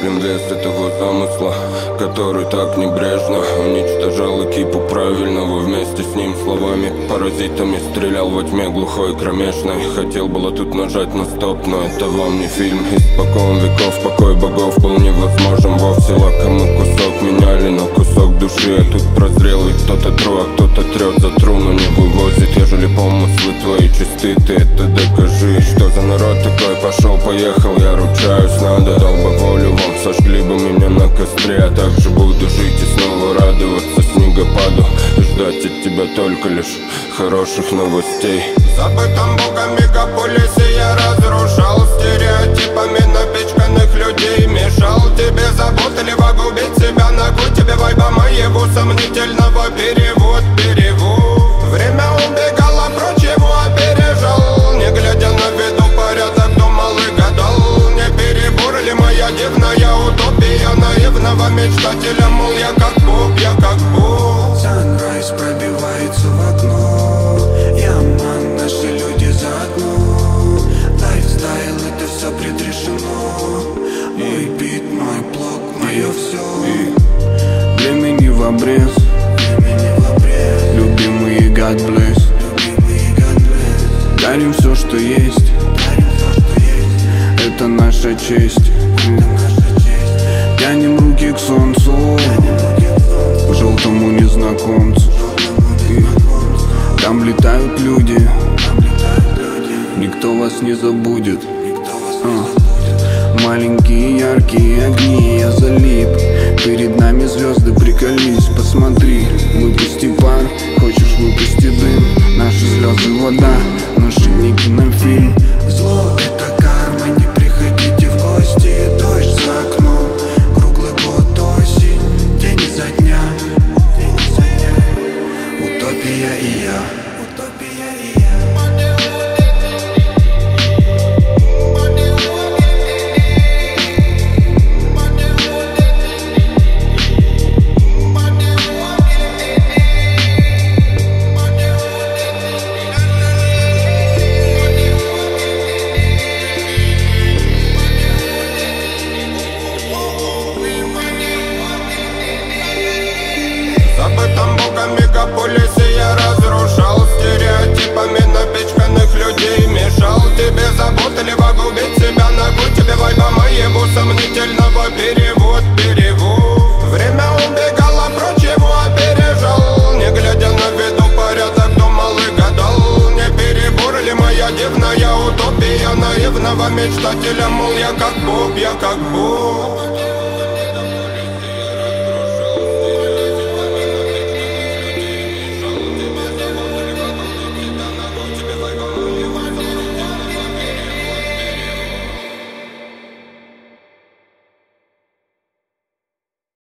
мыслям вес этого замысла, который так небрежно уничтожал экипу правильного. Вместе с ним словами паразитами стрелял во тьме глухой кромешной. Хотел было тут нажать на стоп, но это вам не фильм. Испокон веков покой богов был невозможен вовсе. Лакомый кусок меняли на кусок души, а тут прозрел, и кто-то тру, а кто-то трет за тру, но не вывозит. Ежели помыслы твои чисты, ты это докажи. Что за народ такой? Пошел, поехал, я ручаюсь, надо. Дал бы волю вам, сожгли бы меня на костре. А также буду жить и снова радоваться снегопаду, ждать от тебя только лишь хороших новостей. В забытом богом мегаполисе я разрушал стереотипами напичканных людей. Мешал тебе заботливо губить себя, ногу тебе вайба моего сомнительного перевод. Время убегало прочь, его опережал. Не глядя на виду порядок, думал и гадал. Не перебор ли моя дивная утопия наивного мечтателя? Мол, я как Бог, я как Бог. Санрайз пробивается в окно. Я ман, наши люди заодно. Лайфстайл, это все предрешено. Мой бит, мой блог, мое все. Времени в обрез, любимые God bless. Дарим все, что есть, это наша честь. Тянем руки к солнцу, к желтому незнакомцу. Там летают люди, никто вас не забудет. Маленькие яркие огни, я залип. Перед нами звезды, приколись, посмотри. Выпусти пар, хочешь выпусти дым. Наши слезы вода, наши не кинофильм. Зло это карма, не приходите в гости. Дождь за окном, круглый год осень. День изо дня, утопия и я. В мегаполисе я разрушал стереотипами напичканных людей. Мешал тебе заботливо губить себя, ногу тебе вайба моего сомнительного перевод. Время убегало прочь, его опережал. Не глядя на виду порядок, думал и гадал. Не перебор ли моя дивная утопия наивного мечтателя? Мол, я как Бог, я как Бог.